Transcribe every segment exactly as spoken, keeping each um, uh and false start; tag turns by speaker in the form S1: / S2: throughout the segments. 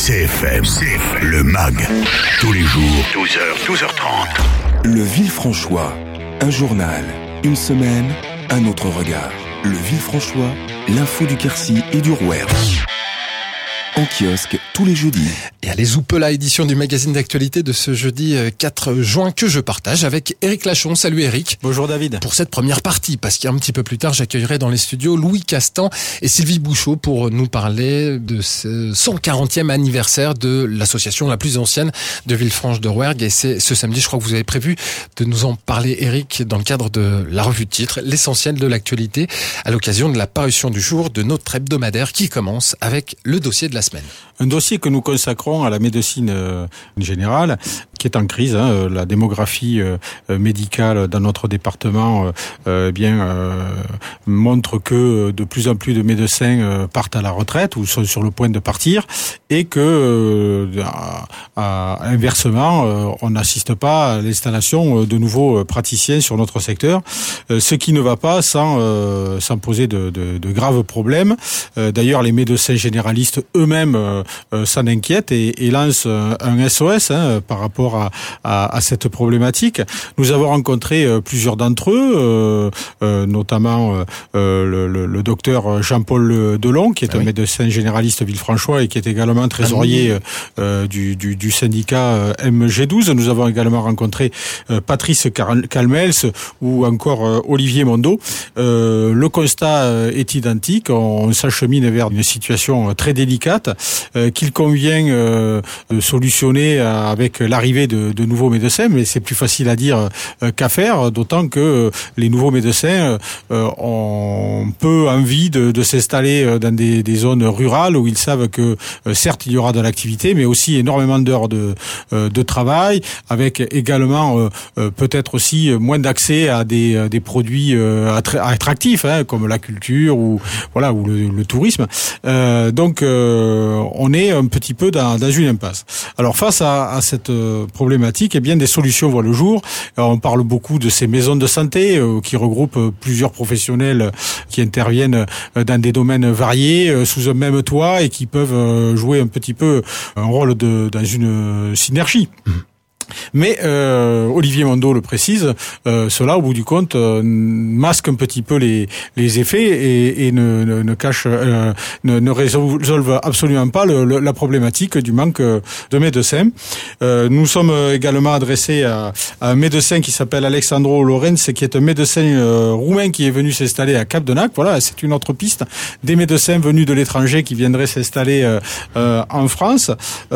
S1: C F M, C F M, le M A G, tous les jours, douze heures, douze heures trente.
S2: Le Villefranchois, un journal, une semaine, un autre regard. Le Villefranchois, l'info du Quercy et du Rouergue. En kiosque tous les jeudis.
S3: Et allez, Zoupela, édition du magazine d'actualité de ce jeudi quatre juin que je partage avec Éric Lachon. Salut Éric.
S4: Bonjour David.
S3: Pour cette première partie, parce qu'un petit peu plus tard, j'accueillerai dans les studios Louis Castan et Sylvie Bouchot pour nous parler de ce cent quarantième anniversaire de l'association la plus ancienne de Villefranche-de-Rouergue. Et c'est ce samedi, je crois que vous avez prévu de nous en parler, Éric, dans le cadre de la revue de titre, l'essentiel de l'actualité, à l'occasion de la parution du jour de notre hebdomadaire qui commence avec le dossier de la semaine.
S4: Un dossier que nous consacrons à la médecine générale, qui est en crise. Hein, la démographie médicale dans notre département euh, bien euh, montre que de plus en plus de médecins partent à la retraite ou sont sur le point de partir, et que euh, à, à, inversement, euh, on n'assiste pas à l'installation de nouveaux praticiens sur notre secteur, euh, ce qui ne va pas sans, euh, sans poser de, de, de graves problèmes. Euh, d'ailleurs, les médecins généralistes eux-mêmes euh, euh, s'en inquiètent et, et lancent un, un S O S hein, par rapport à, à, à cette problématique. Nous avons rencontré euh, plusieurs d'entre eux, euh, euh, notamment euh, le, le, le docteur Jean-Paul Delon, qui est ah un oui. médecin généraliste villefranchois et qui est également trésorier ah oui. euh, du, du, du syndicat M G douze. Nous avons également rencontré euh, Patrice Calmels ou encore euh, Olivier Mondo. Euh, le constat est identique. On, on s'achemine vers une situation très délicate euh, qu'il convient euh, de solutionner avec l'arrivée de, de nouveaux médecins, mais c'est plus facile à dire euh, qu'à faire, d'autant que euh, les nouveaux médecins euh, ont peu envie de, de s'installer dans des, des zones rurales où ils savent que euh, certes il y aura de l'activité, mais aussi énormément d'heures de, euh, de travail, avec également euh, euh, peut-être aussi moins d'accès à des, des produits euh, attractifs, hein, comme la culture ou voilà ou le, le tourisme. Euh, donc euh, on est un petit peu dans, dans une impasse. Alors face à, à cette problématique, eh bien des solutions voient le jour. Alors, on parle beaucoup de ces maisons de santé euh, qui regroupent plusieurs professionnels qui interviennent dans des domaines variés euh, sous un même toit et qui peuvent euh, jouer un petit peu un rôle de dans une synergie. Mmh. Mais euh, Olivier Mondo le précise, euh, cela au bout du compte euh, masque un petit peu les les effets et, et ne, ne, ne cache, euh, ne, ne résolve absolument pas le, le, la problématique du manque de médecins. Euh, nous sommes également adressés à, à un médecin qui s'appelle Alexandro Lorenz, qui est un médecin euh, roumain qui est venu s'installer à Cap-de-Nac. Voilà, c'est une autre piste. Des médecins venus de l'étranger qui viendraient s'installer euh, euh, en France,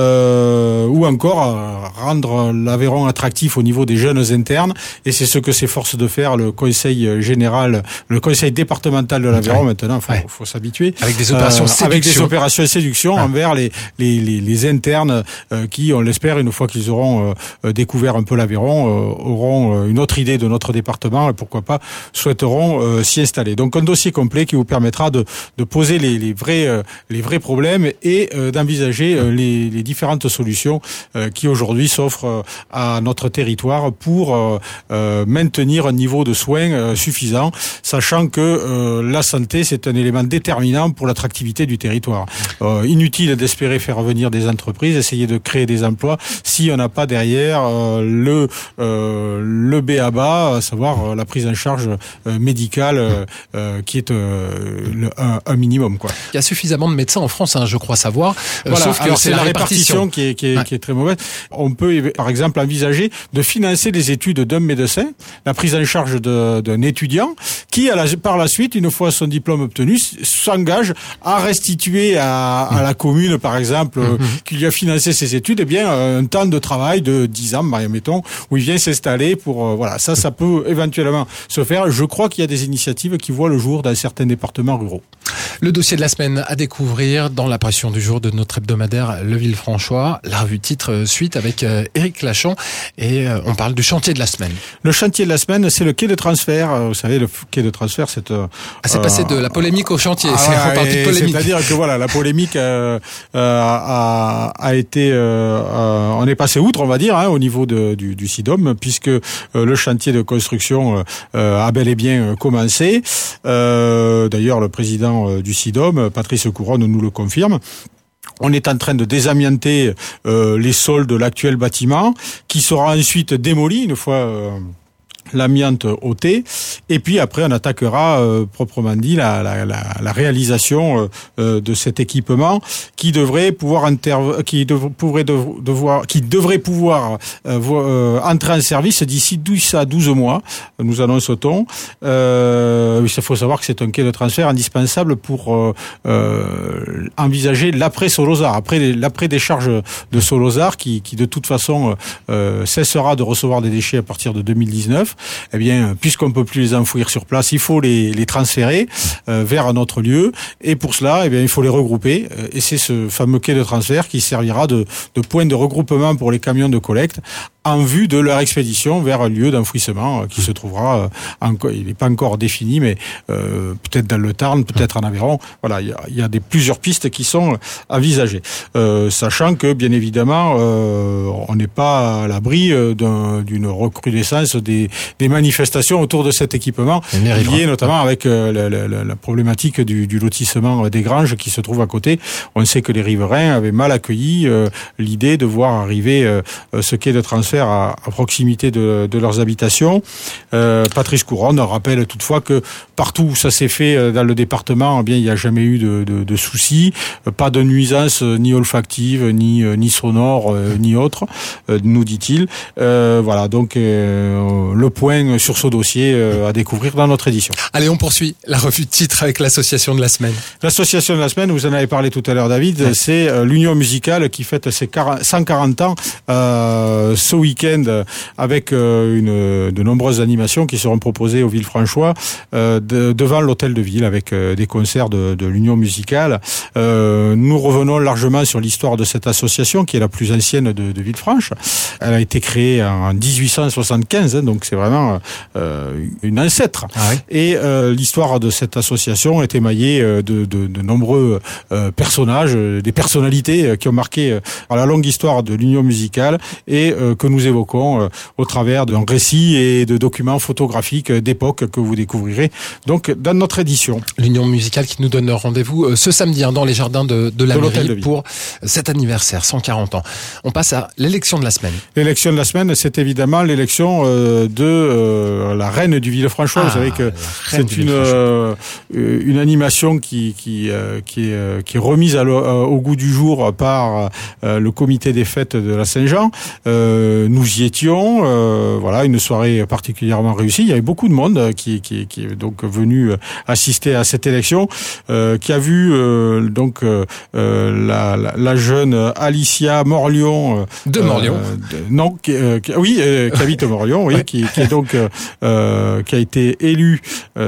S4: euh, ou encore euh, rendre l'Aveyron attractif au niveau des jeunes internes, et c'est ce que s'efforce de faire le conseil général, le conseil départemental de l'Aveyron. Ouais. Maintenant, faut, ouais. faut s'abituer.
S3: Avec des opérations euh, séduction.
S4: Avec des opérations séduction ouais. envers les, les, les, les internes euh, qui, on l'espère, une fois qu'ils auront euh, découvert un peu l'Aveyron, euh, auront une autre idée de notre département et pourquoi pas souhaiteront euh, s'y installer. Donc un dossier complet qui vous permettra de, de poser les, les vrais, euh, les vrais problèmes et euh, d'envisager euh, les, les différentes solutions euh, qui aujourd'hui s'offrent euh, à notre territoire pour euh, euh, maintenir un niveau de soins euh, suffisant, sachant que euh, la santé, c'est un élément déterminant pour l'attractivité du territoire. Euh, inutile d'espérer faire revenir des entreprises, essayer de créer des emplois si on n'a pas derrière euh, le euh, le B A B A, à savoir euh, la prise en charge euh, médicale euh, qui est euh, le, un, un minimum, quoi.
S3: Il y a suffisamment de médecins en France, hein, je crois savoir. Euh,
S4: voilà,
S3: sauf que
S4: alors
S3: c'est
S4: la,
S3: la
S4: répartition,
S3: répartition
S4: qui est, qui est,
S3: ouais.
S4: qui est très mauvaise. On peut, par exemple, envisager de financer les études d'un médecin, la prise en charge de, d'un étudiant qui, à la, par la suite, une fois son diplôme obtenu, s'engage à restituer à, à la commune, par exemple, mm-hmm. qui lui a financé ses études, eh bien, un temps de travail de dix ans, mettons, où il vient s'installer pour, euh, voilà, ça, ça peut éventuellement se faire. Je crois qu'il y a des initiatives qui voient le jour dans certains départements ruraux.
S3: Le dossier de la semaine à découvrir dans l'apparition du jour de notre hebdomadaire Le Villefranchois. La revue titre suite avec euh, Éric Lachon et euh, on parle du chantier de la semaine.
S4: Le chantier de la semaine, c'est le quai de transfert. Vous savez, le quai de transfert, c'est... Euh,
S3: ah, c'est euh, passé de la polémique au chantier.
S4: Ah,
S3: c'est, on parle de polémique.
S4: C'est-à-dire que voilà, la polémique euh, euh, a, a été... Euh, euh, on est passé outre, on va dire, hein, au niveau de, du, du SIDOM, puisque euh, le chantier de construction euh, a bel et bien commencé. Euh, d'ailleurs, le président du SIDOM, Patrice Couronne, nous le confirme. On est en train de désamianter euh, les sols de l'actuel bâtiment, qui sera ensuite démoli une fois euh, l'amiante ôtée, et puis après on attaquera euh, proprement dit la, la, la, la réalisation euh, de cet équipement qui devrait pouvoir interv- qui dev- pourrait dev- devoir qui devrait pouvoir euh, vo- euh, entrer en service d'ici douze à douze mois, nous annonce-t-on. Euh, il faut savoir que c'est un quai de transfert indispensable pour euh, euh, envisager l'après Solozar, après l'après décharge de Solozar qui, qui de toute façon euh, cessera de recevoir des déchets à partir de deux mille dix-neuf. Eh bien, puisqu'on peut plus les enfouir sur place, il faut les, les transférer euh, vers un autre lieu. Et pour cela, eh bien, il faut les regrouper. Et c'est ce fameux quai de transfert qui servira de, de point de regroupement pour les camions de collecte en vue de leur expédition vers un lieu d'enfouissement qui se trouvera, en, il n'est pas encore défini, mais euh, peut-être dans le Tarn, peut-être en Aveyron. Voilà, il y a, il y a des, plusieurs pistes qui sont envisagées. Euh, sachant que, bien évidemment, euh, on n'est pas à l'abri d'un, d'une recrudescence des, des manifestations autour de cet équipement, liées notamment avec euh, la, la, la problématique du, du lotissement des Granges qui se trouve à côté. On sait que les riverains avaient mal accueilli euh, l'idée de voir arriver euh, ce quai de transfert à, à proximité de, de leurs habitations. Euh, Patrice Couronne rappelle toutefois que partout où ça s'est fait dans le département, eh bien il n'y a jamais eu de, de, de soucis, pas de nuisances ni olfactives, ni ni sonores, euh, ni autres, euh, nous dit-il. Euh, voilà, donc euh, le point sur ce dossier euh, à découvrir dans notre édition.
S3: Allez, on poursuit la revue de titre avec l'association de la semaine.
S4: L'association de la semaine, vous en avez parlé tout à l'heure, David, ouais. C'est euh, l'Union musicale qui fête ses cent quarante ans euh, ce week-end avec euh, une, de nombreuses animations qui seront proposées au Villefranchois euh, de, devant l'hôtel de ville avec euh, des concerts de, de l'Union musicale. Euh, nous revenons largement sur l'histoire de cette association qui est la plus ancienne de, de Villefranche. Elle a été créée en dix-huit cent soixante-quinze, hein, donc c'est vraiment euh, une ancêtre. Ah oui. Et euh, l'histoire de cette association est émaillée de, de, de nombreux euh, personnages, des personnalités qui ont marqué euh, la longue histoire de l'Union musicale et euh, que nous évoquons euh, au travers d'un récit et de documents photographiques d'époque que vous découvrirez donc dans notre édition.
S3: L'Union musicale qui nous donne rendez-vous euh, ce samedi hein, dans les jardins de, de la de mairie pour cet anniversaire, cent quarante ans. On passe à l'élection de la semaine.
S4: L'élection de la semaine, c'est évidemment l'élection euh, de euh, la reine du Villefranchois. Ah, vous savez que c'est une euh, une animation qui qui euh, qui, est, euh, qui est remise à au goût du jour par euh, le comité des fêtes de la Saint-Jean. Euh, nous y étions, euh, voilà, une soirée particulièrement réussie. Il y avait beaucoup de monde qui qui, qui est donc venu assister à cette élection, euh, qui a vu euh, donc euh, la, la la jeune Alicia Morlion
S3: de Morlion.
S4: Euh, de, non, qui, euh, qui, oui, euh, qui habite Morlion, oui, ouais. qui, qui est donc euh, qui a été élue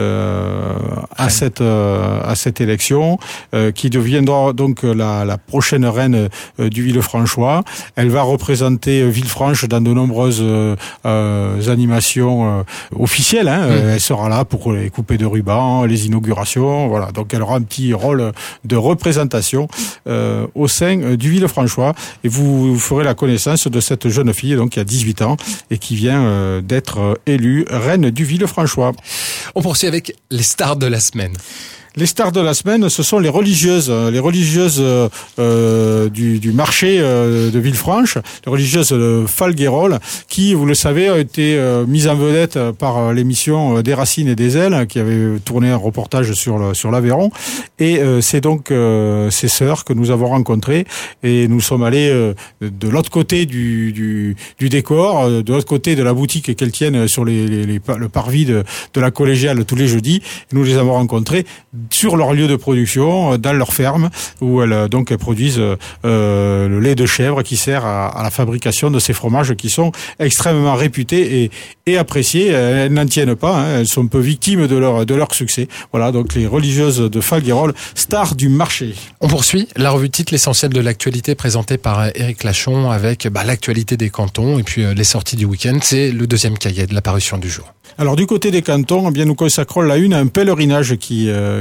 S4: euh, à cette euh, à cette élection, euh, qui deviendra donc la, la prochaine reine euh, du Villefranchois. Elle va représenter Villefranche dans de nombreuses euh, euh, animations euh, officielles. Hein. Mmh. Elle sera là pour les coupées de ruban, les inaugurations, voilà. Donc elle aura un petit rôle de représentation euh, au sein du Villefranchois. Et vous, vous ferez la connaissance de cette jeune fille, donc qui a dix-huit ans et qui vient euh, d'être élue reine du Villefranchois.
S3: On poursuit avec les stars de la semaine.
S4: Les stars de la semaine, ce sont les religieuses, les religieuses euh, du, du marché euh, de Villefranche, les religieuses de Falguerolles, qui, vous le savez, ont été euh, mises en vedette par l'émission Des Racines et des Ailes, qui avait tourné un reportage sur le, sur l'Aveyron. Et euh, c'est donc euh, ces sœurs que nous avons rencontrées, et nous sommes allés euh, de l'autre côté du, du, du décor, de l'autre côté de la boutique qu'elles tiennent sur les, les, les, le parvis de, de la collégiale tous les jeudis. Nous les avons rencontrées sur leur lieu de production, dans leur ferme, où elles donc elles produisent euh, le lait de chèvre qui sert à, à la fabrication de ces fromages qui sont extrêmement réputés et, et appréciés. Elles n'en tiennent pas, hein, elles sont un peu victimes de leur de leur succès. Voilà, donc les religieuses de Falguerolles, stars du marché.
S3: On poursuit la revue de titre, l'essentiel de l'actualité présentée par Éric Lachon avec bah, l'actualité des cantons et puis euh, les sorties du week-end. C'est le deuxième cahier de la parution du jour.
S4: Alors du côté des cantons, eh bien nous consacrons la une à un pèlerinage qui euh,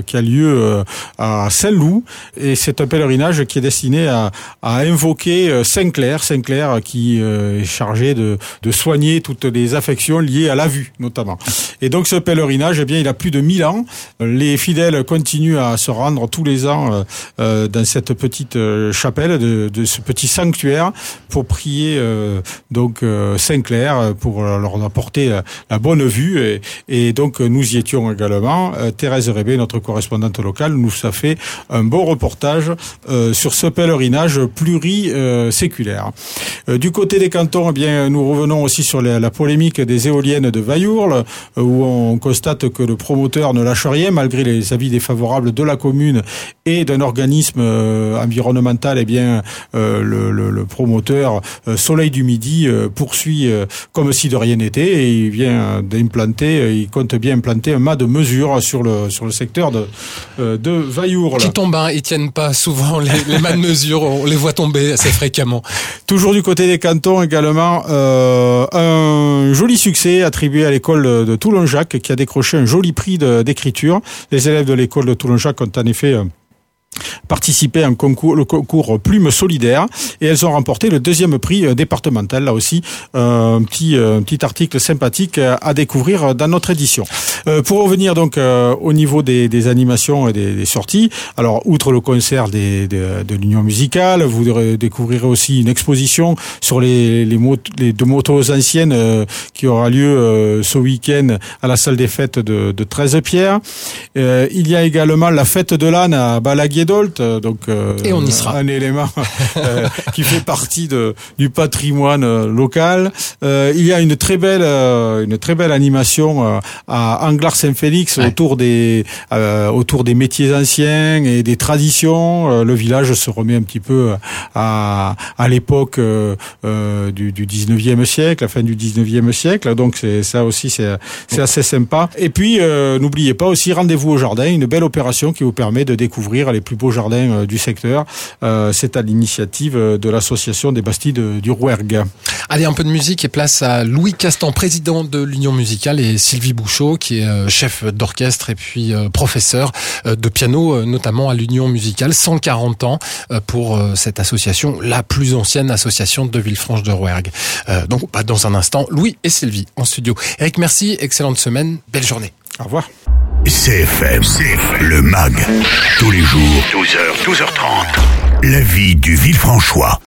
S4: qui a lieu euh, à Saint-Loup, et c'est un pèlerinage qui est destiné à, à invoquer Saint-Clair, Saint-Clair qui euh, est chargé de, de soigner toutes les affections liées à la vue notamment. Et donc ce pèlerinage, eh bien, il a plus de mille ans. Les fidèles continuent à se rendre tous les ans euh, dans cette petite euh, chapelle, de, de ce petit sanctuaire, pour prier euh, donc euh, Saint-Clair, pour leur apporter la, la bonne vue. Et, et donc nous y étions également. Euh, Thérèse Rébé, notre correspondante locale, nous a fait un beau reportage euh, sur ce pèlerinage pluriséculaire. Euh, du côté des cantons, eh bien, nous revenons aussi sur la, la polémique des éoliennes de Vaillourle, euh, où on constate que le promoteur ne lâche rien malgré les avis défavorables de la commune et d'un organisme euh, environnemental. Eh bien, euh, le, le, le promoteur euh, Soleil du Midi euh, poursuit euh, comme si de rien n'était, et il vient d'implanter, euh, il compte bien implanter un mât de mesure sur le sur le secteur de euh, de Vaillourle.
S3: Qui tombe, hein, ils tiennent pas souvent les, les mâts de mesure, on les voit tomber assez fréquemment.
S4: Toujours du côté des cantons également, euh, un joli succès attribué à l'école de, de Toulon-Jacques, qui a décroché un joli prix de, d'écriture. Les élèves de l'école de Toulon-Jacques ont en effet euh, participé à un concours, le concours Plume Solidaire, et elles ont remporté le deuxième prix départemental. Là aussi, euh, un petit euh, un petit article sympathique à découvrir dans notre édition. Euh, pour revenir donc euh, au niveau des, des animations et des, des sorties, alors outre le concert des, des, de l'Union musicale, vous découvrirez aussi une exposition sur les les, mot- les deux motos anciennes euh, qui aura lieu euh, ce week-end à la salle des fêtes de, de Treize-Pierre. Euh, il y a également la fête de l'âne à Balaguer-Dolt, donc euh,
S3: et on y sera.
S4: Un élément euh, qui fait partie de du patrimoine euh, local. Euh, il y a une très belle euh, une très belle animation euh, à Anglars-Saint-Félix, ouais, autour des euh, autour des métiers anciens et des traditions. Euh, le village se remet un petit peu à à l'époque euh, euh, du du dix-neuvième siècle, la fin du dix-neuvième siècle. Donc c'est ça aussi c'est c'est assez sympa. Et puis euh, n'oubliez pas aussi Rendez-vous au jardin, une belle opération qui vous permet de découvrir les plus beaux jardins euh, du secteur. Euh, c'est à l'initiative de l'association des Bastides du Rouergue.
S3: Allez, un peu de musique et place à Louis Castan, président de l'Union musicale, et Sylvie Bouchot, qui est euh, chef d'orchestre et puis euh, professeur euh, de piano, euh, notamment à l'Union musicale. cent quarante ans euh, pour euh, cette association, la plus ancienne association de Villefranche-de-Rouergue. Euh, donc, bah, dans un instant, Louis et Sylvie en studio. Eric, merci, excellente semaine, belle journée.
S4: Au revoir.
S1: C F M, C F M, le M A G, tous les jours, douze heures, douze heures trente. La vie du Villefranchois.